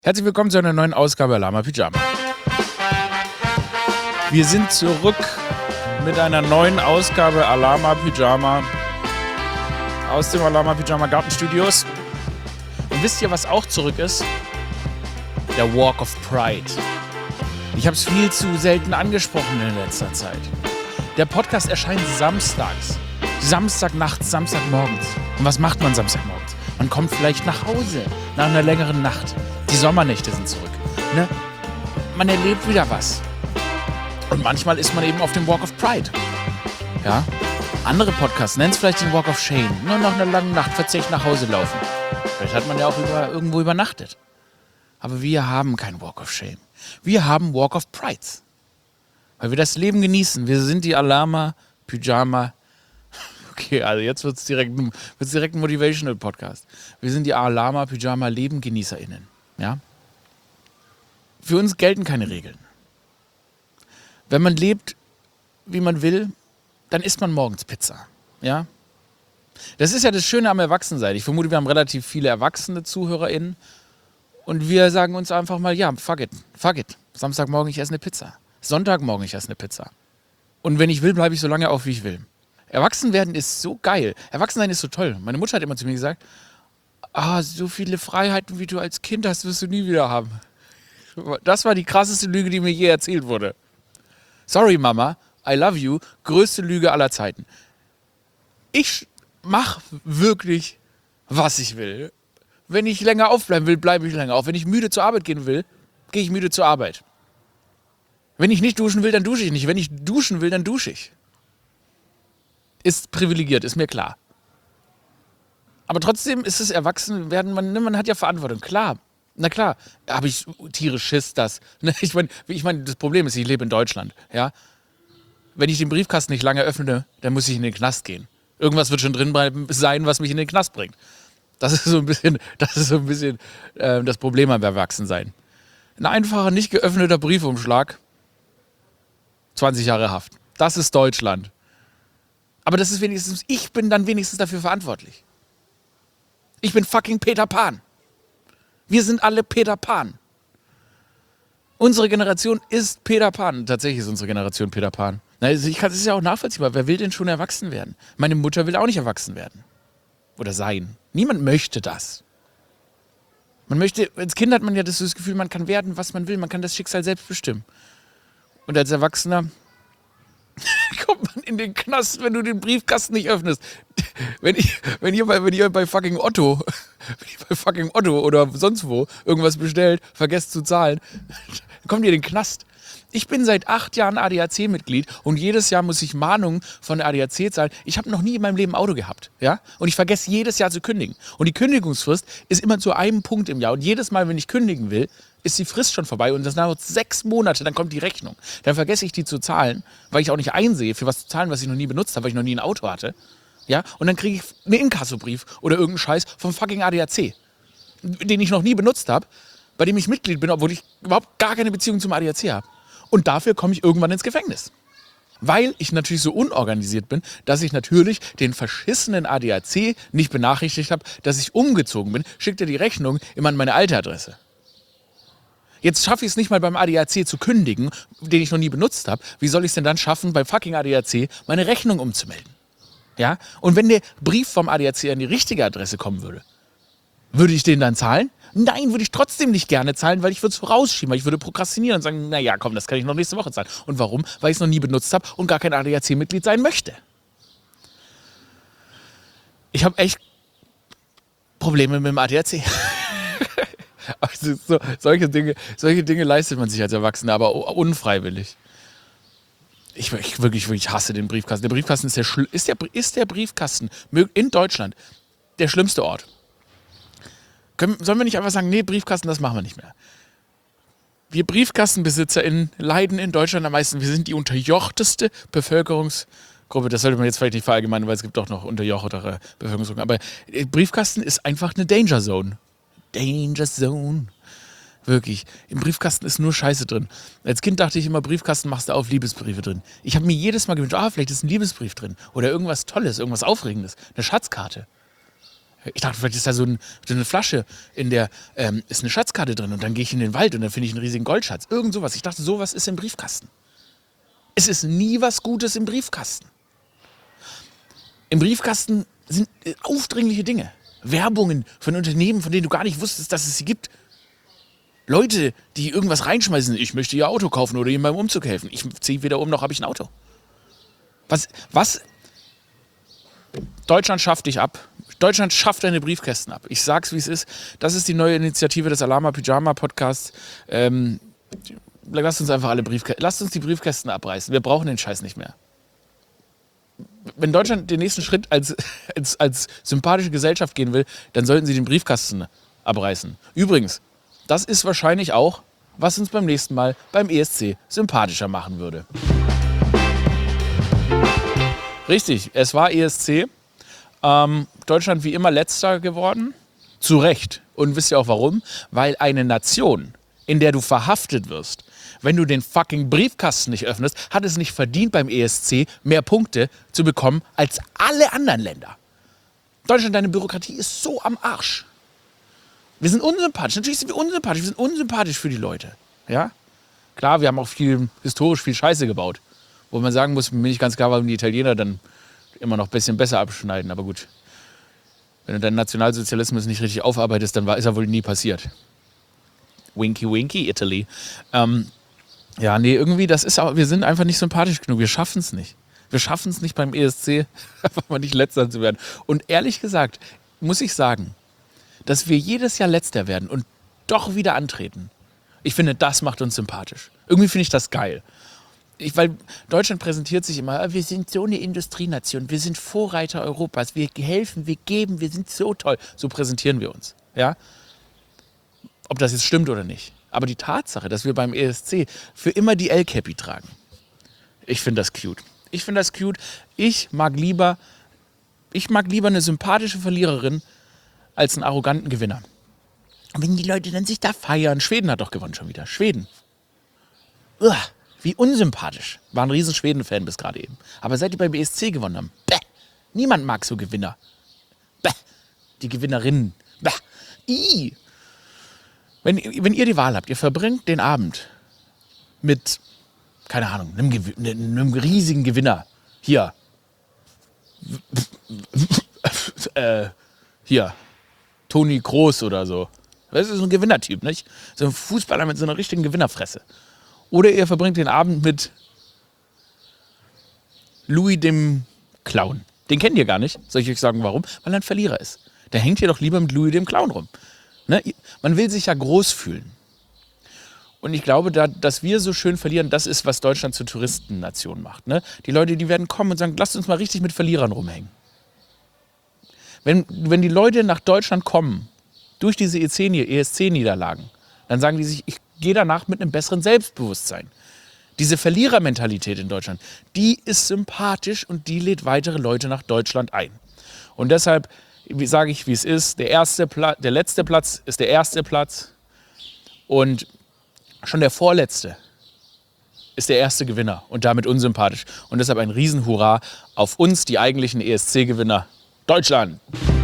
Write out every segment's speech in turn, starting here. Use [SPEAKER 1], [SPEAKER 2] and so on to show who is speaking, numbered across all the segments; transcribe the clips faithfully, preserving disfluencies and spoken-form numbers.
[SPEAKER 1] Herzlich willkommen zu einer neuen Ausgabe Alama Pyjama. Wir sind zurück mit einer neuen Ausgabe Alama Pyjama aus dem Alama Pyjama Gartenstudios. Und wisst ihr, was auch zurück ist? Der Walk of Pride. Ich habe es viel zu selten angesprochen in letzter Zeit. Der Podcast erscheint samstags. Samstagnachts, Samstagmorgens. Und was macht man Samstagmorgens? Man kommt vielleicht nach Hause nach einer längeren Nacht. Die Sommernächte sind zurück. Ne? Man erlebt wieder was. Und manchmal ist man eben auf dem Walk of Pride. Ja? Andere Podcasts nennen es vielleicht den Walk of Shame. Nur nach einer langen Nacht verzählt nach Hause laufen. Vielleicht hat man ja auch über, irgendwo übernachtet. Aber wir haben keinen Walk of Shame. Wir haben Walk of Prides. Weil wir das Leben genießen. Wir sind die Alama Pyjama. Okay, also jetzt wird es direkt, wird's direkt ein Motivational-Podcast. Wir sind die Alama Pyjama LebengenießerInnen. Ja? Für uns gelten keine Regeln. Wenn man lebt, wie man will, dann isst man morgens Pizza. Ja? Das ist ja das Schöne am Erwachsensein. Ich vermute, wir haben relativ viele erwachsene ZuhörerInnen. Und wir sagen uns einfach mal, ja, fuck it, fuck it. Samstagmorgen, ich esse eine Pizza. Sonntagmorgen, ich esse eine Pizza. Und wenn ich will, bleibe ich so lange auf, wie ich will. Erwachsen werden ist so geil. Erwachsensein ist so toll. Meine Mutter hat immer zu mir gesagt, ah, so viele Freiheiten, wie du als Kind hast, wirst du nie wieder haben. Das war die krasseste Lüge, die mir je erzählt wurde. Sorry, Mama, I love you. Größte Lüge aller Zeiten. Ich mache wirklich, was ich will. Wenn ich länger aufbleiben will, bleibe ich länger auf. Wenn ich müde zur Arbeit gehen will, gehe ich müde zur Arbeit. Wenn ich nicht duschen will, dann dusche ich nicht. Wenn ich duschen will, dann dusche ich. Ist privilegiert, ist mir klar. Aber trotzdem ist es Erwachsenwerden, man, man hat ja Verantwortung. Klar, na klar, habe ich tierisch Schiss, das. Ich meine, ich mein, das Problem ist, ich lebe in Deutschland. Ja? Wenn ich den Briefkasten nicht lange öffne, dann muss ich in den Knast gehen. Irgendwas wird schon drin sein, was mich in den Knast bringt. Das ist so ein bisschen das, ist so ein bisschen, äh, das Problem am Erwachsensein. Ein einfacher, nicht geöffneter Briefumschlag, zwanzig Jahre Haft. Das ist Deutschland. Aber das ist wenigstens, ich bin dann wenigstens dafür verantwortlich. Ich bin fucking Peter Pan. Wir sind alle Peter Pan. Unsere Generation ist Peter Pan. Tatsächlich ist unsere Generation Peter Pan. Also ich kann, das ist ja auch nachvollziehbar. Wer will denn schon erwachsen werden? Meine Mutter will auch nicht erwachsen werden. Oder sein. Niemand möchte das. Man möchte, als Kind hat man ja das, das Gefühl, man kann werden, was man will. Man kann das Schicksal selbst bestimmen. Und als Erwachsener kommt man in den Knast, wenn du den Briefkasten nicht öffnest. Wenn, ich, wenn, ihr, bei, wenn ihr bei fucking Otto, wenn ihr bei fucking Otto oder sonst wo irgendwas bestellt, vergesst zu zahlen, dann kommt ihr in den Knast. Ich bin seit acht Jahren A D A C-Mitglied und jedes Jahr muss ich Mahnungen von der A D A C zahlen. Ich habe noch nie in meinem Leben ein Auto gehabt. Ja? Und ich vergesse jedes Jahr zu kündigen. Und die Kündigungsfrist ist immer zu einem Punkt im Jahr. Und jedes Mal, wenn ich kündigen will, ist die Frist schon vorbei und das dauert sechs Monate, dann kommt die Rechnung. Dann vergesse ich die zu zahlen, weil ich auch nicht einsehe, für was zu zahlen, was ich noch nie benutzt habe, weil ich noch nie ein Auto hatte. Ja? Und dann kriege ich einen Inkassobrief oder irgendeinen Scheiß vom fucking A D A C, den ich noch nie benutzt habe, bei dem ich Mitglied bin, obwohl ich überhaupt gar keine Beziehung zum A D A C habe. Und dafür komme ich irgendwann ins Gefängnis. Weil ich natürlich so unorganisiert bin, dass ich natürlich den verschissenen A D A C nicht benachrichtigt habe, dass ich umgezogen bin, schickt er die Rechnung immer an meine alte Adresse. Jetzt schaffe ich es nicht mal beim A D A C zu kündigen, den ich noch nie benutzt habe. Wie soll ich es denn dann schaffen, beim fucking A D A C meine Rechnung umzumelden? Ja? Und wenn der Brief vom A D A C an die richtige Adresse kommen würde, würde ich den dann zahlen? Nein, würde ich trotzdem nicht gerne zahlen, weil ich würde es vorausschieben, weil ich würde prokrastinieren und sagen, naja, komm, das kann ich noch nächste Woche zahlen. Und warum? Weil ich es noch nie benutzt habe und gar kein A D A C-Mitglied sein möchte. Ich habe echt Probleme mit dem A D A C. Also so, solche Dinge, solche Dinge leistet man sich als Erwachsener, aber unfreiwillig. Ich, ich wirklich, wirklich hasse den Briefkasten. Der Briefkasten ist der, ist der, ist der Briefkasten in Deutschland der schlimmste Ort. Können, sollen wir nicht einfach sagen, nee, Briefkasten, das machen wir nicht mehr. Wir BriefkastenbesitzerInnen leiden in Deutschland am meisten. Wir sind die unterjochteste Bevölkerungsgruppe. Das sollte man jetzt vielleicht nicht verallgemeinern, weil es gibt auch noch unterjochtere Bevölkerungsgruppen. Aber Briefkasten ist einfach eine Danger Zone. Danger Zone. Wirklich. Im Briefkasten ist nur Scheiße drin. Als Kind dachte ich immer, Briefkasten machst du auf, Liebesbriefe drin. Ich habe mir jedes Mal gewünscht, ah, vielleicht ist ein Liebesbrief drin. Oder irgendwas Tolles, irgendwas Aufregendes. Eine Schatzkarte. Ich dachte, vielleicht ist da so, ein, so eine Flasche, in der ähm, ist eine Schatzkarte drin und dann gehe ich in den Wald und dann finde ich einen riesigen Goldschatz. Irgend sowas. Ich dachte, sowas ist im Briefkasten. Es ist nie was Gutes im Briefkasten. Im Briefkasten sind äh, aufdringliche Dinge. Werbungen von Unternehmen, von denen du gar nicht wusstest, dass es sie gibt. Leute, die irgendwas reinschmeißen. Ich möchte ihr Auto kaufen oder ihm beim Umzug helfen. Ich ziehe weder um, noch habe ich ein Auto. Was, was? Deutschland schafft dich ab. Deutschland schafft deine Briefkästen ab. Ich sag's, wie es ist. Das ist die neue Initiative des Alama Pyjama Podcasts. Ähm, lasst uns einfach alle Briefkästen, lasst uns die Briefkästen abreißen. Wir brauchen den Scheiß nicht mehr. Wenn Deutschland den nächsten Schritt als, als, als sympathische Gesellschaft gehen will, dann sollten sie den Briefkasten abreißen. Übrigens, das ist wahrscheinlich auch, was uns beim nächsten Mal beim E S C sympathischer machen würde. Richtig, es war E S C. Ähm, Deutschland wie immer Letzter geworden. Zu Recht. Und wisst ihr auch warum? Weil eine Nation, in der du verhaftet wirst, wenn du den fucking Briefkasten nicht öffnest, hat es nicht verdient, beim E S C mehr Punkte zu bekommen als alle anderen Länder. Deutschland, deine Bürokratie ist so am Arsch. Wir sind unsympathisch. Natürlich sind wir unsympathisch. Wir sind unsympathisch für die Leute. Ja? Klar, wir haben auch viel, historisch viel Scheiße gebaut. Wo man sagen muss, mir nicht ganz klar, warum die Italiener dann immer noch ein bisschen besser abschneiden. Aber gut, wenn du deinen Nationalsozialismus nicht richtig aufarbeitest, dann war, ist er wohl nie passiert. Winky, winky, Italy. Ähm, ja, nee, irgendwie, das ist aber, wir sind einfach nicht sympathisch genug. Wir schaffen es nicht. Wir schaffen es nicht beim E S C, einfach mal nicht Letzter zu werden. Und ehrlich gesagt, muss ich sagen, dass wir jedes Jahr Letzter werden und doch wieder antreten. Ich finde, das macht uns sympathisch. Irgendwie finde ich das geil. Ich, weil Deutschland präsentiert sich immer, wir sind so eine Industrienation, wir sind Vorreiter Europas, wir helfen, wir geben, wir sind so toll. So präsentieren wir uns. Ja? Ob das jetzt stimmt oder nicht. Aber die Tatsache, dass wir beim E S C für immer die El-Capi tragen, ich finde das cute. Ich finde das cute. Ich mag lieber, ich mag lieber eine sympathische Verliererin als einen arroganten Gewinner. Und wenn die Leute dann sich da feiern, Schweden hat doch gewonnen schon wieder. Schweden. Uah. Wie unsympathisch. War ein riesen Schweden-Fan bis gerade eben. Aber seit die beim E S C gewonnen haben, bäh, niemand mag so Gewinner. Bäh, die Gewinnerinnen. Bäh, ii. Wenn, wenn ihr die Wahl habt, ihr verbringt den Abend mit, keine Ahnung, einem, einem riesigen Gewinner. Hier. äh, hier. Toni Kroos oder so. Das ist so ein Gewinnertyp, nicht? So ein Fußballer mit so einer richtigen Gewinnerfresse. Oder ihr verbringt den Abend mit Louis dem Clown. Den kennt ihr gar nicht. Soll ich euch sagen, warum? Weil er ein Verlierer ist. Da hängt ihr doch lieber mit Louis dem Clown rum. Ne? Man will sich ja groß fühlen. Und ich glaube, da, dass wir so schön verlieren, das ist, was Deutschland zur Touristennation macht. Ne? Die Leute, die werden kommen und sagen, lasst uns mal richtig mit Verlierern rumhängen. Wenn, wenn die Leute nach Deutschland kommen, durch diese E S C-Niederlagen, dann sagen die sich, ich gehe danach mit einem besseren Selbstbewusstsein. Diese Verlierermentalität in Deutschland, die ist sympathisch und die lädt weitere Leute nach Deutschland ein. Und deshalb sage ich, wie es ist, der, erste Pla- der letzte Platz ist der erste Platz und schon der vorletzte ist der erste Gewinner und damit unsympathisch. Und deshalb ein Riesenhurra auf uns, die eigentlichen E S C-Gewinner. Deutschland!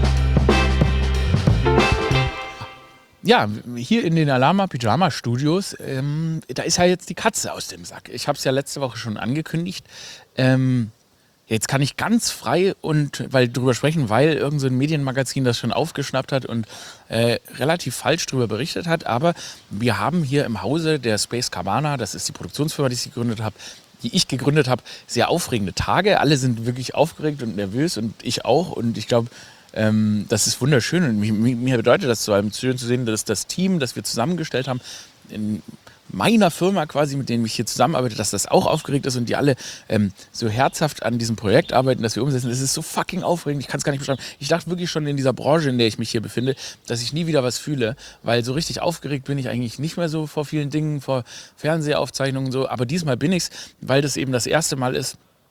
[SPEAKER 1] Ja, hier in den Alama Pyjama Studios, ähm, da ist ja jetzt die Katze aus dem Sack. Ich habe es ja letzte Woche schon angekündigt. Ähm, jetzt kann ich ganz frei und weil drüber sprechen, weil irgend so ein Medienmagazin das schon aufgeschnappt hat und äh, relativ falsch drüber berichtet hat. Aber wir haben hier im Hause der Space Cabana, das ist die Produktionsfirma, die ich gegründet habe, die ich gegründet habe, sehr aufregende Tage. Alle sind wirklich aufgeregt und nervös und ich auch. Und ich glaube, Ähm, das ist wunderschön und mir, mir bedeutet das vor allem schön zu sehen, dass das Team, das wir zusammengestellt haben, in meiner Firma quasi, mit denen ich hier zusammenarbeite, dass das auch aufgeregt ist und die alle ähm, so herzhaft an diesem Projekt arbeiten, das wir umsetzen. Das ist so fucking aufregend, ich kann es gar nicht beschreiben. Ich dachte wirklich schon in dieser Branche, in der ich mich hier befinde, dass ich nie wieder was fühle, weil so richtig aufgeregt bin ich eigentlich nicht mehr so vor vielen Dingen, vor Fernsehaufzeichnungen und so, aber diesmal bin ich's, weil das eben das erste Mal ist,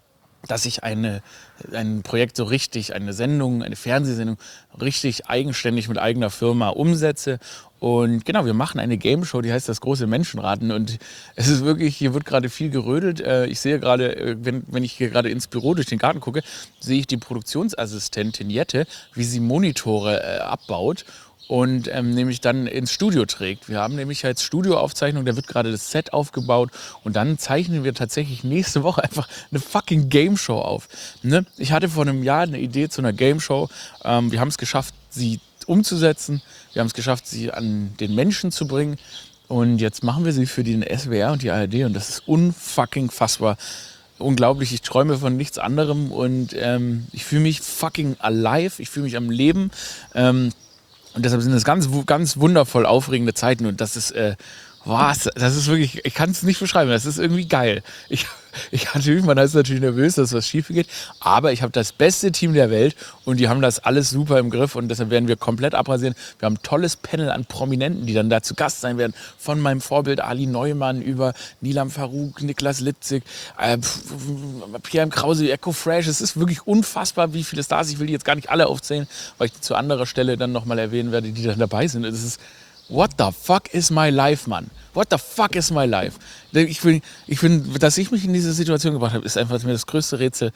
[SPEAKER 1] dass ich eine, ein Projekt so richtig, eine Sendung, eine Fernsehsendung richtig eigenständig mit eigener Firma umsetze. Und genau, wir machen eine Game-Show, die heißt Das große Menschenraten. Und es ist wirklich, hier wird gerade viel gerödelt. Ich sehe gerade, wenn, wenn ich hier gerade ins Büro durch den Garten gucke, sehe ich die Produktionsassistentin Jette, wie sie Monitore äh, abbaut und ähm, nämlich dann ins Studio trägt. Wir haben nämlich als Studioaufzeichnung, da wird gerade das Set aufgebaut und dann zeichnen wir tatsächlich nächste Woche einfach eine fucking Game-Show auf. Ne? Ich hatte vor einem Jahr eine Idee zu einer Game-Show. Ähm, wir haben es geschafft, sie umzusetzen. Wir haben es geschafft, sie an den Menschen zu bringen. Und jetzt machen wir sie für den S W R und die A R D und das ist unfucking fassbar. Unglaublich, ich träume von nichts anderem und ähm, ich fühle mich fucking alive, ich fühle mich am Leben. Ähm, Und deshalb sind es ganz, ganz wundervoll aufregende Zeiten und das ist, äh, was, das ist wirklich, ich kann es nicht beschreiben, das ist irgendwie geil. Ich, ich natürlich, man ist natürlich nervös, dass was schief geht, aber ich habe das beste Team der Welt und die haben das alles super im Griff und deshalb werden wir komplett abrasieren. Wir haben ein tolles Panel an Prominenten, die dann da zu Gast sein werden, von meinem Vorbild Ali Neumann über Nilam Farouk, Niklas Litzig, äh, Pierre M. Krause, Echo Fresh. Es ist wirklich unfassbar, wie viele Stars, ich will die jetzt gar nicht alle aufzählen, weil ich die zu anderer Stelle dann nochmal erwähnen werde, die dann dabei sind. Es ist what the fuck is my life, Mann? What the fuck is my life? Ich finde, ich find, dass ich mich in diese Situation gebracht habe, ist einfach mir das größte Rätsel.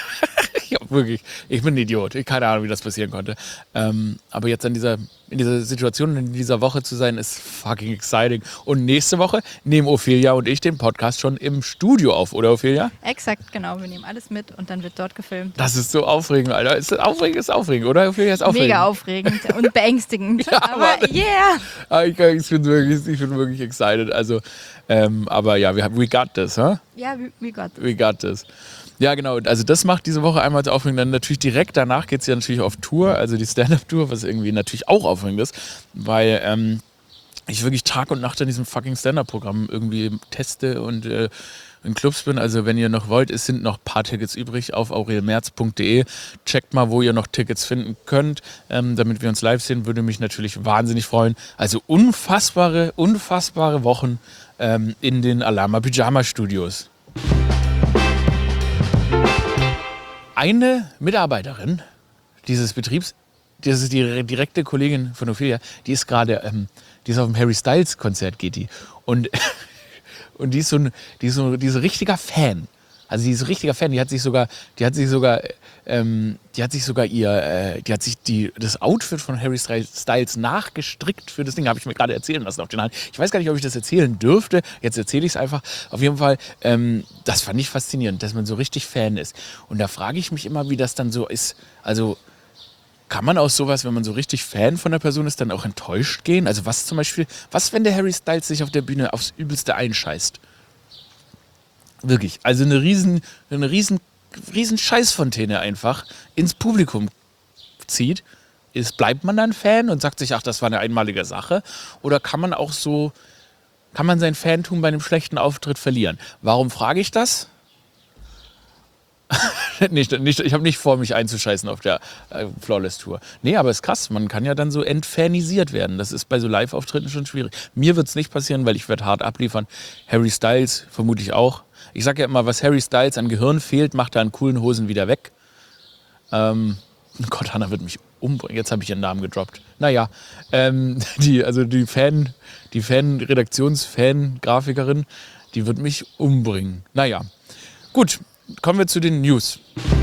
[SPEAKER 1] Ja, wirklich. Ich bin ein Idiot. Ich keine Ahnung, wie das passieren konnte. Ähm, aber jetzt in dieser, in dieser Situation, in dieser Woche zu sein, ist fucking exciting. Und nächste Woche nehmen Ophelia und ich den Podcast schon im Studio auf, oder Ophelia?
[SPEAKER 2] Exakt, genau. Wir nehmen alles mit und dann wird dort gefilmt.
[SPEAKER 1] Das ist so aufregend, Alter. Ist das aufregend? Ist aufregend, oder? Ophelia ist aufregend.
[SPEAKER 2] Mega aufregend und beängstigend.
[SPEAKER 1] Ja,
[SPEAKER 2] aber
[SPEAKER 1] Mann.
[SPEAKER 2] yeah!
[SPEAKER 1] Ich, ich bin wirklich, ich bin wirklich excited. Also, ähm, aber ja, we, we got this, huh?
[SPEAKER 2] Ja, we, we got this.
[SPEAKER 1] We got this. Ja, genau. Also das macht diese Woche einmal aufregend. Dann natürlich direkt danach geht es ja natürlich auf Tour, also die Stand-Up-Tour, was irgendwie natürlich auch aufregend ist, weil ähm, ich wirklich Tag und Nacht an diesem fucking Stand-Up-Programm irgendwie teste und äh, in Clubs bin. Also wenn ihr noch wollt, es sind noch ein paar Tickets übrig auf aurelmerz punkt de. Checkt mal, wo ihr noch Tickets finden könnt, ähm, damit wir uns live sehen. Würde mich natürlich wahnsinnig freuen. Also unfassbare, unfassbare Wochen ähm, in den Alama Pyjama Studios. Eine Mitarbeiterin dieses Betriebs, das ist die direkte Kollegin von Ophelia, die ist gerade, ähm, die ist auf dem Harry Styles Konzert, geht die. Und, und die ist so ein, die ist so, die ist ein richtiger Fan. Also die ist ein richtiger Fan. Die hat sich sogar, die hat sich sogar, ähm, die hat sich sogar ihr, äh, die hat sich die, das Outfit von Harry Styles nachgestrickt für das Ding. Habe ich mir gerade erzählen lassen auf den Hand. Ich weiß gar nicht, ob ich das erzählen dürfte. Jetzt erzähle ich es einfach. Auf jeden Fall, ähm, das fand ich faszinierend, dass man so richtig Fan ist. Und da frage ich mich immer, wie das dann so ist. Also kann man aus sowas, wenn man so richtig Fan von der Person ist, dann auch enttäuscht gehen? Also was zum Beispiel, was, wenn der Harry Styles sich auf der Bühne aufs Übelste einscheißt? Wirklich, also eine riesen, eine riesen, riesen Scheißfontäne einfach ins Publikum zieht. Ist, bleibt man dann Fan und sagt sich, ach, das war eine einmalige Sache? Oder kann man auch so, kann man sein Fantum bei einem schlechten Auftritt verlieren? Warum frage ich das? nicht, nicht, ich habe nicht vor, mich einzuscheißen auf der äh, Flawless Tour. Nee, aber es ist krass, man kann ja dann so entfanisiert werden. Das ist bei so Live-Auftritten schon schwierig. Mir wird es nicht passieren, weil ich werde hart abliefern. Harry Styles vermute ich auch. Ich sage ja immer, was Harry Styles an Gehirn fehlt, macht er an coolen Hosen wieder weg. Ähm, Gott, Hannah wird mich umbringen. Jetzt habe ich ihren Namen gedroppt. Naja, ähm, die, also die Fan, die Fan-Redaktions-Fan-Grafikerin, die wird mich umbringen. Naja, gut. Kommen wir zu den News.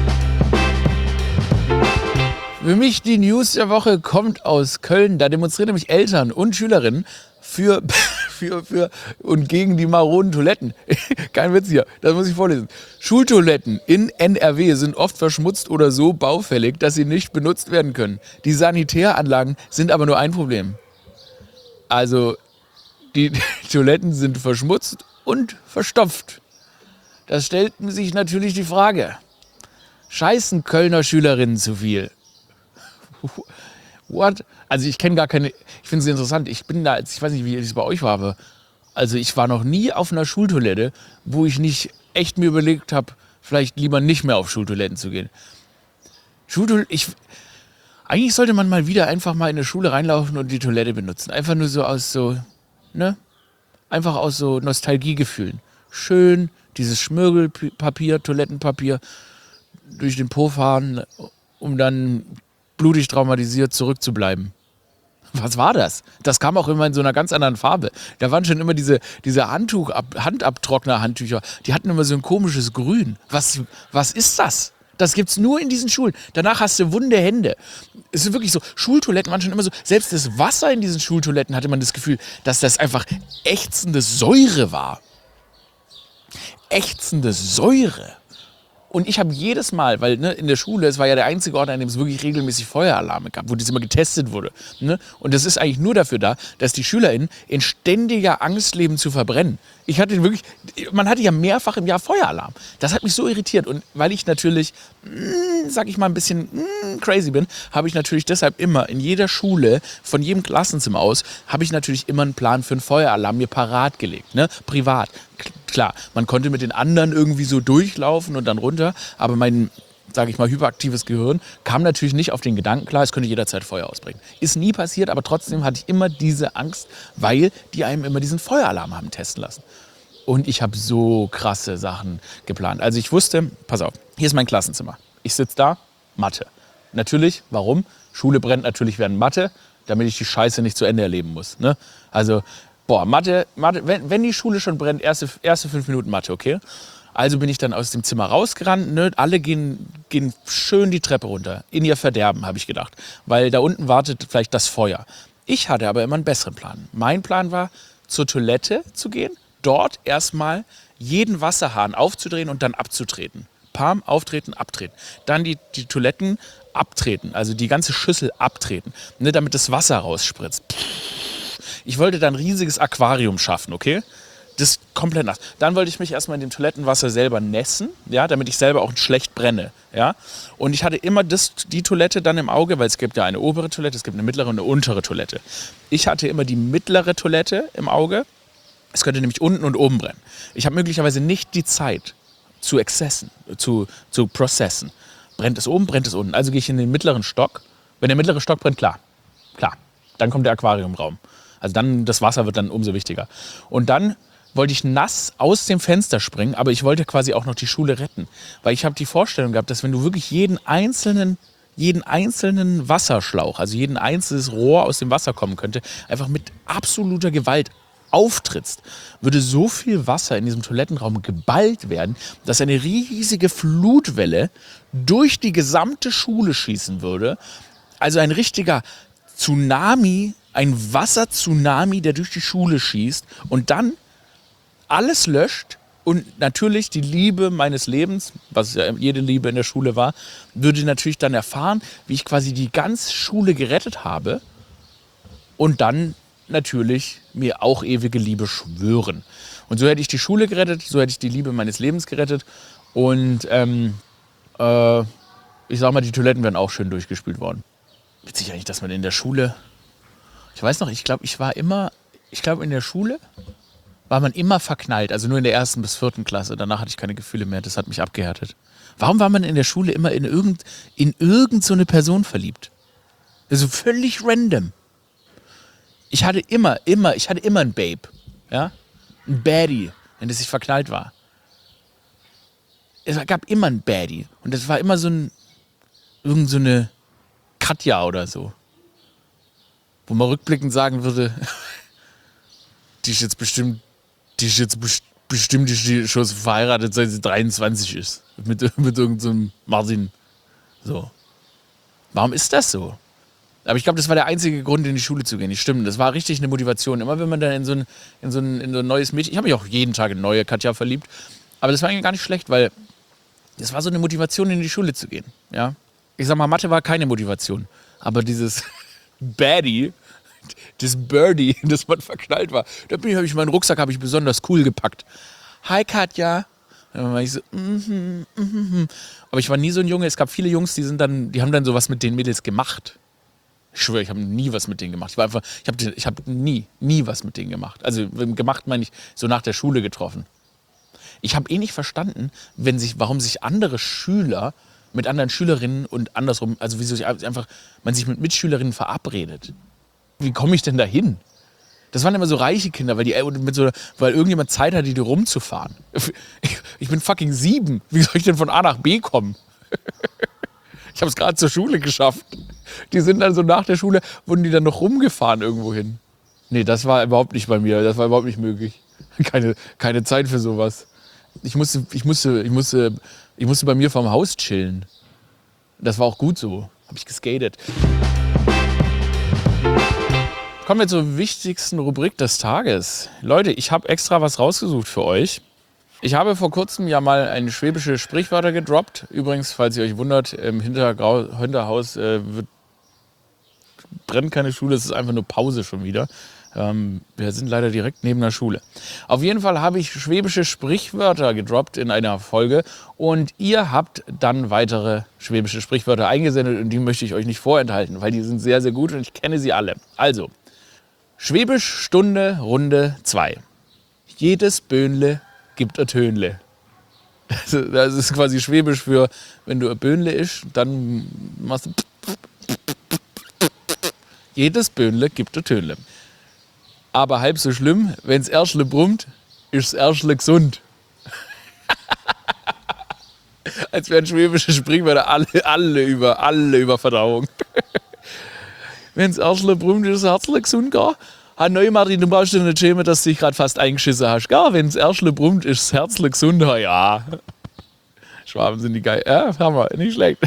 [SPEAKER 1] Für mich die News der Woche kommt aus Köln. Da demonstrieren nämlich Eltern und Schülerinnen für, für, für und gegen die maroden Toiletten. Kein Witz hier, das muss ich vorlesen. Schultoiletten in N R W sind oft verschmutzt oder so baufällig, dass sie nicht benutzt werden können. Die Sanitäranlagen sind aber nur ein Problem. Also die, die Toiletten sind verschmutzt und verstopft. Da stellt sich natürlich die Frage, scheißen Kölner Schülerinnen zu viel? What? Also ich kenne gar keine, ich finde es interessant, ich bin da, ich weiß nicht, wie es bei euch war, aber also ich war noch nie auf einer Schultoilette, wo ich nicht echt mir überlegt habe, vielleicht lieber nicht mehr auf Schultoiletten zu gehen. Schultoiletten, ich, eigentlich sollte man mal wieder einfach mal in eine Schule reinlaufen und die Toilette benutzen. Einfach nur so aus so, ne? Einfach aus so Nostalgiegefühlen. Schön, dieses Schmirgelpapier, Toilettenpapier, durch den Po fahren, um dann blutig traumatisiert zurückzubleiben. Was war das? Das kam auch immer in so einer ganz anderen Farbe. Da waren schon immer diese, diese Handtuch, Handabtrockner-Handtücher. Die hatten immer so ein komisches Grün. Was, was ist das? Das gibt's nur in diesen Schulen. Danach hast du wunde Hände. Es ist wirklich so, Schultoiletten waren schon immer so, selbst das Wasser in diesen Schultoiletten hatte man das Gefühl, dass das einfach ächzende Säure war. Ächzende Säure. Und ich habe jedes Mal, weil ne, in der Schule, es war ja der einzige Ort, an dem es wirklich regelmäßig Feueralarme gab, wo das immer getestet wurde. Ne? Und das ist eigentlich nur dafür da, dass die SchülerInnen in ständiger Angst leben zu verbrennen. Ich hatte wirklich, man hatte ja mehrfach im Jahr Feueralarm. Das hat mich so irritiert. Und weil ich natürlich, mh, sag ich mal, ein bisschen mh, crazy bin, habe ich natürlich deshalb immer in jeder Schule, von jedem Klassenzimmer aus, habe ich natürlich immer einen Plan für einen Feueralarm mir parat gelegt. Ne? Privat. Klar, man konnte mit den anderen irgendwie so durchlaufen und dann runter, aber mein, sage ich mal, hyperaktives Gehirn kam natürlich nicht auf den Gedanken klar, es könnte jederzeit Feuer ausbrechen. Ist nie passiert, aber trotzdem hatte ich immer diese Angst, weil die einem immer diesen Feueralarm haben testen lassen. Und ich habe so krasse Sachen geplant. Also ich wusste, pass auf, hier ist mein Klassenzimmer. Ich sitze da, Mathe. Natürlich, warum? Schule brennt natürlich während Mathe, damit ich die Scheiße nicht zu Ende erleben muss. Ne? Also Boah, Mathe, Mathe wenn, wenn die Schule schon brennt, erste, erste fünf Minuten Mathe, okay? Also bin ich dann aus dem Zimmer rausgerannt, ne? Alle gehen, gehen schön die Treppe runter, in ihr Verderben, habe ich gedacht. Weil da unten wartet vielleicht das Feuer. Ich hatte aber immer einen besseren Plan. Mein Plan war, zur Toilette zu gehen, dort erstmal jeden Wasserhahn aufzudrehen und dann abzutreten. Pam, auftreten, abtreten. Dann die, die Toiletten abtreten, also die ganze Schüssel abtreten, ne? Damit das Wasser rausspritzt. Ich wollte dann ein riesiges Aquarium schaffen, okay? Das ist komplett nass. Dann wollte ich mich erstmal in dem Toilettenwasser selber nässen, ja, damit ich selber auch schlecht brenne, ja? Und ich hatte immer das, die Toilette dann im Auge, weil es gibt ja eine obere Toilette, es gibt eine mittlere und eine untere Toilette. Ich hatte immer die mittlere Toilette im Auge. Es könnte nämlich unten und oben brennen. Ich habe möglicherweise nicht die Zeit zu excessen, zu, zu processen. Brennt es oben, brennt es unten. Also gehe ich in den mittleren Stock. Wenn der mittlere Stock brennt, klar, klar, dann kommt der Aquariumraum. Also dann, das Wasser wird dann umso wichtiger. Und dann wollte ich nass aus dem Fenster springen, aber ich wollte quasi auch noch die Schule retten. Weil ich habe die Vorstellung gehabt, dass wenn du wirklich jeden einzelnen, jeden einzelnen Wasserschlauch, also jeden einzelnes Rohr aus dem Wasser kommen könnte, einfach mit absoluter Gewalt auftrittst, würde so viel Wasser in diesem Toilettenraum geballt werden, dass eine riesige Flutwelle durch die gesamte Schule schießen würde. Also ein richtiger Tsunami, ein Wasser-Tsunami, der durch die Schule schießt und dann alles löscht und natürlich die Liebe meines Lebens, was ja jede Liebe in der Schule war, würde natürlich dann erfahren, wie ich quasi die ganze Schule gerettet habe und dann natürlich mir auch ewige Liebe schwören. Und so hätte ich die Schule gerettet, so hätte ich die Liebe meines Lebens gerettet und ähm, äh, ich sag mal, die Toiletten wären auch schön durchgespült worden. Witzig eigentlich, dass man in der Schule... Ich weiß noch, ich glaube, ich war immer, ich glaube, in der Schule war man immer verknallt, also nur in der ersten bis vierten Klasse. Danach hatte ich keine Gefühle mehr, das hat mich abgehärtet. Warum war man in der Schule immer in irgend, in irgend so eine Person verliebt? Also völlig random. Ich hatte immer, immer, ich hatte immer ein Babe, ja, ein Baddie, in das ich verknallt war. Es gab immer ein Baddie und das war immer so ein, irgend so eine Katja oder so. Wo man rückblickend sagen würde, die ist jetzt bestimmt, die ist jetzt bestimmt die ist schon verheiratet, seit sie dreiundzwanzig ist. Mit, mit irgendeinem so Martin. So. Warum ist das so? Aber ich glaube, das war der einzige Grund, in die Schule zu gehen. Das stimmt, das war richtig eine Motivation. Immer wenn man dann in so ein, in so ein, in so ein neues Mädchen, ich habe mich auch jeden Tag in neue Katja verliebt, aber das war eigentlich gar nicht schlecht, weil das war so eine Motivation, in die Schule zu gehen. Ja? Ich sag mal, Mathe war keine Motivation, aber dieses Baddie, das Birdie, das man verknallt war, da bin ich, habe ich meinen Rucksack habe ich besonders cool gepackt. Hi Katja. Dann war ich so, mm-hmm, mm-hmm. Aber ich war nie so ein Junge. Es gab viele Jungs, die sind dann, die haben dann sowas mit den Mädels gemacht. Ich schwöre, ich habe nie was mit denen gemacht. Ich war einfach, ich habe ich hab nie, nie was mit denen gemacht. Also gemacht meine ich so nach der Schule getroffen. Ich habe eh nicht verstanden, wenn sich, warum sich andere Schüler mit anderen Schülerinnen und andersrum, also wieso sich einfach, man sich mit Mitschülerinnen verabredet. Wie komme ich denn da hin? Das waren immer so reiche Kinder, weil, die, mit so, weil irgendjemand Zeit hatte, die rumzufahren. Ich bin fucking sieben. Wie soll ich denn von A nach B kommen? Ich habe es gerade zur Schule geschafft. Die sind dann so nach der Schule, wurden die dann noch rumgefahren irgendwo hin. Nee, das war überhaupt nicht bei mir. Das war überhaupt nicht möglich. Keine, keine Zeit für sowas. Ich musste, ich, musste, ich, musste, ich musste bei mir vorm Haus chillen. Das war auch gut so. Habe ich geskatet. Kommen wir zur wichtigsten Rubrik des Tages. Leute, ich habe extra was rausgesucht für euch. Ich habe vor kurzem ja mal ein schwäbische Sprichwörter gedroppt. Übrigens, falls ihr euch wundert, im Hintergrau- Hinterhaus äh, wird, brennt keine Schule, es ist einfach nur Pause schon wieder. Ähm, wir sind leider direkt neben der Schule. Auf jeden Fall habe ich schwäbische Sprichwörter gedroppt in einer Folge und ihr habt dann weitere schwäbische Sprichwörter eingesendet und die möchte ich euch nicht vorenthalten, weil die sind sehr, sehr gut und ich kenne sie alle. Also, Schwäbisch Stunde Runde zwei. Jedes Böhnle gibt ein Tönle. Also, das ist quasi Schwäbisch für, wenn du ein Böhnle isch, dann machst du jedes Böhnle gibt ein Tönle. Aber halb so schlimm, wenn's Erschle brummt, ist's Erschle gesund. Als wären schwäbische Sprichwörter alle, alle über, alle über Verdauung. Wenn's Erschle brummt, ist das Herzle gesund, gell? Ha, neu Martin, du brauchst dir nicht schämen, dass du dich gerade fast eingeschissen hast, gell? Wenn's Erschle brummt, ist das Herzle gesund, ha, ja. Schwaben sind die geil. Ja, haben wir, nicht schlecht.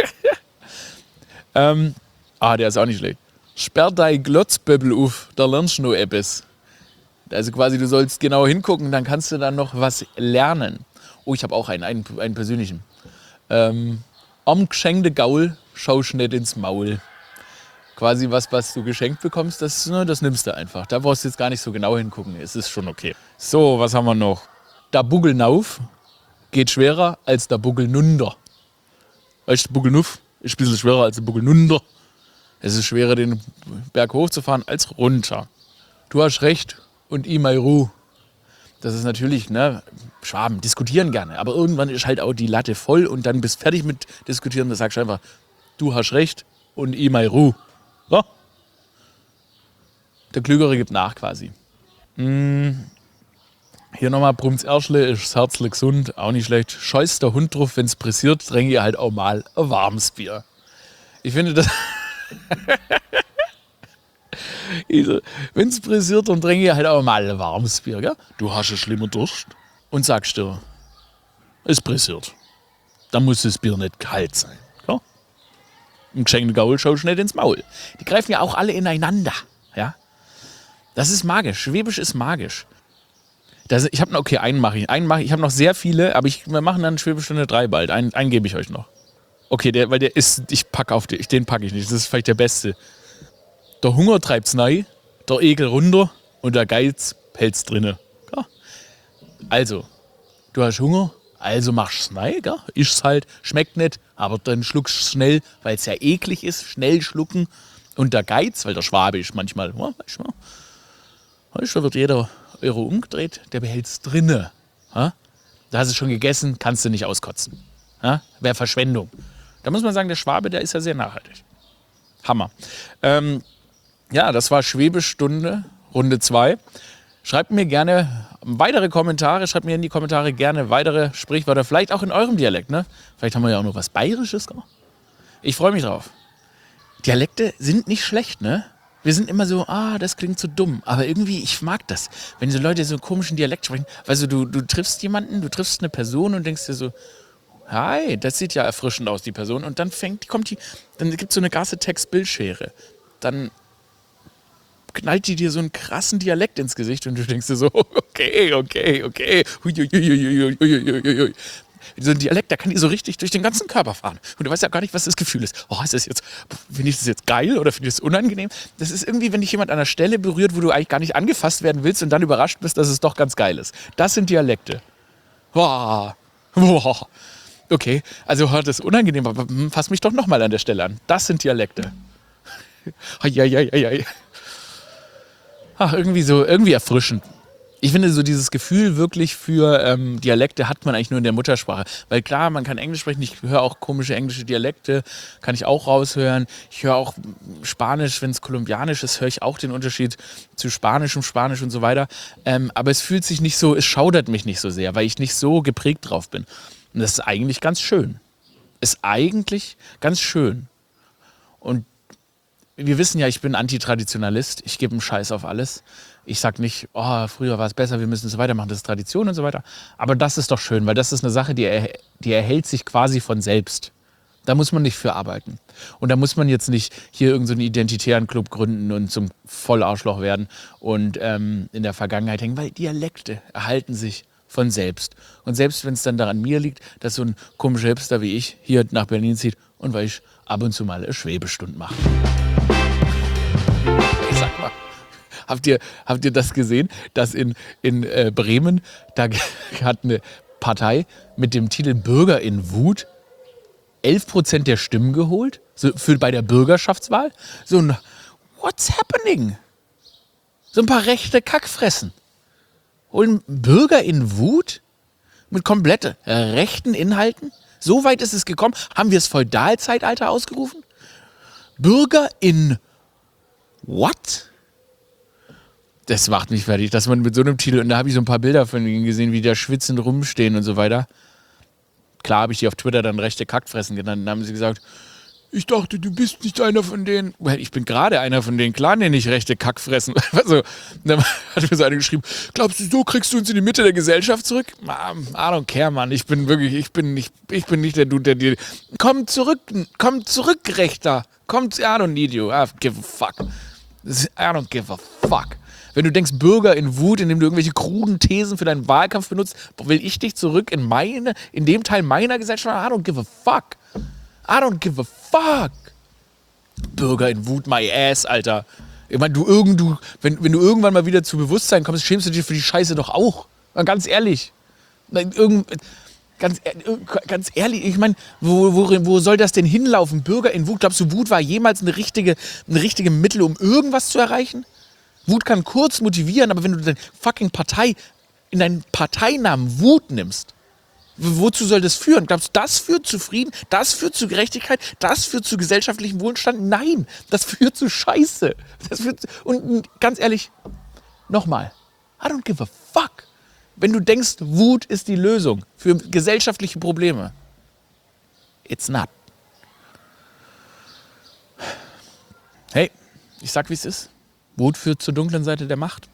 [SPEAKER 1] ähm, ah, der ist auch nicht schlecht. Sperr dein Glotzböbbel auf, da lernst du noch etwas. Also quasi, du sollst genau hingucken, dann kannst du dann noch was lernen. Oh, ich habe auch einen, einen, einen persönlichen. Ähm, am geschenkte Gaul schaust nicht ins Maul. Quasi was, was du geschenkt bekommst, das, ne, das nimmst du einfach. Da brauchst du jetzt gar nicht so genau hingucken, es ist schon okay. So, was haben wir noch? Der Buckel nauf geht schwerer als der Buckel nunder. Weißt du, der Buckel nuff ist ein bisschen schwerer als der Buckel nunder. Es ist schwerer, den Berg hochzufahren als runter. Du hast recht und I mai Ruh. Das ist natürlich, ne, Schwaben diskutieren gerne, aber irgendwann ist halt auch die Latte voll und dann bist du fertig mit diskutieren. Da sagst du einfach, du hast recht und I mai Ruh. So. Der Klügere gibt nach quasi. Hm. Hier nochmal, brummt's Erschle, ist das Herzle gesund, auch nicht schlecht. Scheiß der Hund drauf, wenn's pressiert, tränke ihr halt auch mal ein warmes Bier. Ich finde das... Wenn es pressiert, dann trinke ich halt auch mal ein warmes Bier. Gell? Du hast einen schlimmen Durst und sagst dir, es pressiert. Dann muss das Bier nicht kalt sein. Gell? Ein geschenkter Gaul schaut nicht ins Maul. Die greifen ja auch alle ineinander. Ja? Das ist magisch. Schwäbisch ist magisch. Das, ich habe noch, okay, einen mache ich. Einen mache ich. Ich habe noch sehr viele, aber ich, wir machen dann Schwäbisch Stunde drei bald. Einen, einen gebe ich euch noch. Okay, der, weil der ist, ich packe auf den, den packe ich nicht, das ist vielleicht der beste. Der Hunger treibt's rein, der Ekel runter und der Geiz hält's drinne. Ja. Also, du hast Hunger, also machst du es rein, gell? Isch's halt, schmeckt nicht, aber dann schluckst du schnell, weil es ja eklig ist, schnell schlucken. Und der Geiz, weil der Schwabe ist manchmal, ja, weißt du, weißt du, da wird jeder Euro umgedreht, der behält's drinne. Ja? Da hast du schon gegessen, kannst du nicht auskotzen. Ja? Wäre Verschwendung. Da muss man sagen, der Schwabe, der ist ja sehr nachhaltig. Hammer. Ähm, ja, das war Schwäbisch Stunde, Runde zwei. Schreibt mir gerne weitere Kommentare, schreibt mir in die Kommentare gerne weitere Sprichwörter, vielleicht auch in eurem Dialekt. Ne? Vielleicht haben wir ja auch noch was Bayerisches. Ich freue mich drauf. Dialekte sind nicht schlecht, ne? Wir sind immer so, ah, das klingt so dumm. Aber irgendwie, ich mag das. Wenn so Leute so einen komischen Dialekt sprechen. Weißt du, du, du triffst jemanden, du triffst eine Person und denkst dir so, hi, das sieht ja erfrischend aus, die Person. Und dann fängt, kommt die, dann gibt es so eine krasse Text-Bild-Schere. Dann knallt die dir so einen krassen Dialekt ins Gesicht und du denkst dir so, okay, okay, okay. Huiuiuiuiuiuiui. So ein Dialekt, der kann dir so richtig durch den ganzen Körper fahren. Und du weißt ja gar nicht, was das Gefühl ist. Oh, ist das jetzt, finde ich das jetzt geil oder finde ich das unangenehm? Das ist irgendwie, wenn dich jemand an einer Stelle berührt, wo du eigentlich gar nicht angefasst werden willst und dann überrascht bist, dass es doch ganz geil ist. Das sind Dialekte. Wow. Wow. Okay, also das ist unangenehm, aber fass mich doch nochmal an der Stelle an. Das sind Dialekte. Ach, irgendwie so, irgendwie erfrischend. Ich finde so dieses Gefühl wirklich für ähm, Dialekte hat man eigentlich nur in der Muttersprache. Weil klar, man kann Englisch sprechen, ich höre auch komische englische Dialekte, kann ich auch raushören. Ich höre auch Spanisch, wenn es kolumbianisch ist, höre ich auch den Unterschied zu Spanischem, Spanisch und so weiter. Ähm, aber es fühlt sich nicht so, es schaudert mich nicht so sehr, weil ich nicht so geprägt drauf bin. Und das ist eigentlich ganz schön. ist eigentlich ganz schön. Und wir wissen ja, ich bin Antitraditionalist. Ich gebe einen Scheiß auf alles. Ich sag nicht, oh, früher war es besser, wir müssen es so weitermachen, das ist Tradition und so weiter. Aber das ist doch schön, weil das ist eine Sache, die, er, die erhält sich quasi von selbst. Da muss man nicht für arbeiten. Und da muss man jetzt nicht hier irgendeinen so identitären Club gründen und zum Vollarschloch werden und ähm, in der Vergangenheit hängen, weil Dialekte erhalten sich von selbst. Und selbst wenn es dann daran mir liegt, dass so ein komischer Hipster wie ich hier nach Berlin zieht und weil ich ab und zu mal eine Schwebestund mache. Ich sag mal, habt ihr, habt ihr das gesehen, dass in, in äh, Bremen, da hat eine Partei mit dem Titel Bürger in Wut elf Prozent der Stimmen geholt, so für bei der Bürgerschaftswahl. So ein What's happening? So ein paar rechte Kackfressen. Holen Bürger in Wut mit komplett rechten Inhalten? So weit ist es gekommen. Haben wir das Feudalzeitalter ausgerufen? Bürger in what? Das macht mich fertig, dass man mit so einem Titel, und da habe ich so ein paar Bilder von ihnen gesehen, wie da schwitzend rumstehen und so weiter. Klar habe ich die auf Twitter dann rechte Kackfressen genannt. Dann haben sie gesagt, ich dachte, du bist nicht einer von denen. Well, ich bin gerade einer von denen. Klar nenne ich rechte Kackfressen. Also, dann hat mir so einer geschrieben, glaubst du, so kriegst du uns in die Mitte der Gesellschaft zurück? I don't care, Mann. Ich bin wirklich, ich bin nicht, ich bin nicht der Dude, der dir... Komm zurück, komm zurück, Rechter. Komm, I don't need you. I don't give a fuck. I don't give a fuck. Wenn du denkst, Bürger in Wut, indem du irgendwelche kruden Thesen für deinen Wahlkampf benutzt, will ich dich zurück in meine, in dem Teil meiner Gesellschaft? I don't give a fuck. I don't give a fuck. Bürger in Wut, my ass, Alter. Ich meine, du irgend, du, wenn, wenn du irgendwann mal wieder zu Bewusstsein kommst, schämst du dich für die Scheiße doch auch. Ganz ehrlich. Irgend, ganz, ganz ehrlich, ich meine, wo, wo, wo soll das denn hinlaufen? Bürger in Wut, glaubst du, Wut war jemals eine richtige, eine richtige Mittel, um irgendwas zu erreichen? Wut kann kurz motivieren, aber wenn du deine fucking Partei in deinen Parteinamen Wut nimmst, wozu soll das führen? Glaubst du, das führt zu Frieden? Das führt zu Gerechtigkeit? Das führt zu gesellschaftlichem Wohlstand? Nein, das führt zu Scheiße. Das führt zu, und ganz ehrlich, nochmal, I don't give a fuck. Wenn du denkst, Wut ist die Lösung für gesellschaftliche Probleme, it's not. Hey, ich sag, wie es ist. Wut führt zur dunklen Seite der Macht.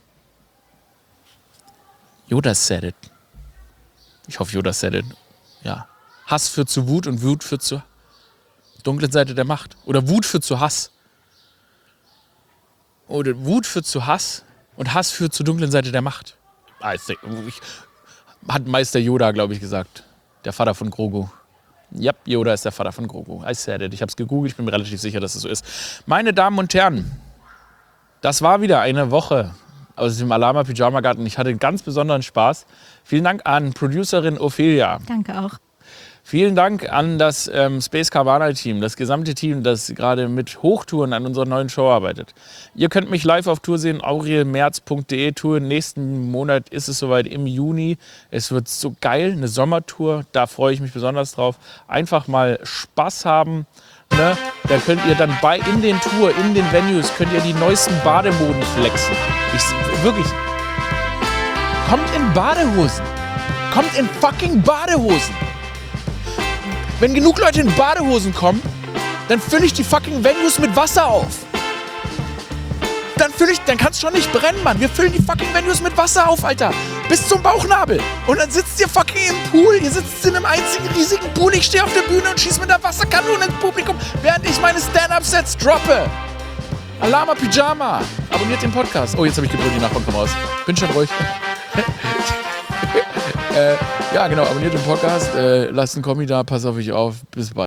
[SPEAKER 1] Yoda said it. Ich hoffe, Yoda said it. Ja. Hass führt zu Wut und Wut führt zur dunklen Seite der Macht. Oder Wut führt zu Hass. Oder Wut führt zu Hass und Hass führt zur dunklen Seite der Macht. Hat Meister Yoda, glaube ich, gesagt. Der Vater von Grogu. Ja, Yoda ist der Vater von Grogu. I said it. Ich habe es gegoogelt, ich bin mir relativ sicher, dass es so ist. Meine Damen und Herren, das war wieder eine Woche aus dem Alama Pyjama Garten. Ich hatte einen ganz besonderen Spaß. Vielen Dank an Producerin Ophelia.
[SPEAKER 2] Danke auch.
[SPEAKER 1] Vielen Dank an das ähm, Space Cabana Team, das gesamte Team, das gerade mit Hochtouren an unserer neuen Show arbeitet. Ihr könnt mich live auf Tour sehen, aurielmerz punkt de Tour. Nächsten Monat ist es soweit, im Juni. Es wird so geil, eine Sommertour, da freue ich mich besonders drauf. Einfach mal Spaß haben. Ne? Da könnt ihr dann bei in den Tour, in den Venues, könnt ihr die neuesten Bademoden flexen. Ich, wirklich. Kommt in Badehosen. Kommt in fucking Badehosen. Wenn genug Leute in Badehosen kommen, dann fülle ich die fucking Venues mit Wasser auf. Dann fülle ich, dann kann's schon nicht brennen, Mann. Wir füllen die fucking Venues mit Wasser auf, Alter. Bis zum Bauchnabel. Und dann sitzt ihr fucking im Pool. Ihr sitzt in einem einzigen riesigen Pool. Ich stehe auf der Bühne und schieße mit der Wasserkanone ins Publikum, während ich meine Stand-Up-Sets droppe. Alama Pyjama. Abonniert den Podcast. Oh, jetzt habe ich gebrüllt, die Nachbarn kommen raus. Bin schon ruhig. äh, ja, genau. Abonniert den Podcast. Äh, lasst einen Kommi da. Pass auf euch auf. Bis bald.